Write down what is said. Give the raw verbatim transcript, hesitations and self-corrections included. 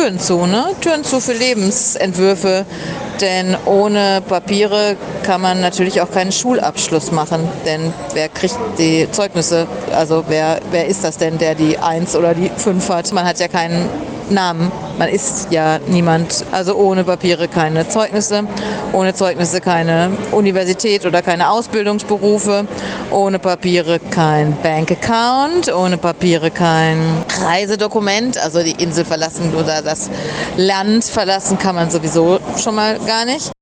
Türen zu, ne? Türen zu für Lebensentwürfe. Denn ohne Papiere kann man natürlich auch keinen Schulabschluss machen. Denn wer kriegt die Zeugnisse? Also wer, wer ist das denn, der die eins oder die fünf hat? Man hat ja keinen Namen. Man ist ja niemand. Also ohne Papiere keine Zeugnisse. Ohne Zeugnisse keine Universität oder keine Ausbildungsberufe. Ohne Papiere kein Bankaccount. Ohne Papiere kein Reisedokument. Also die Insel verlassen oder das Land verlassen kann man sowieso schon mal gar nicht.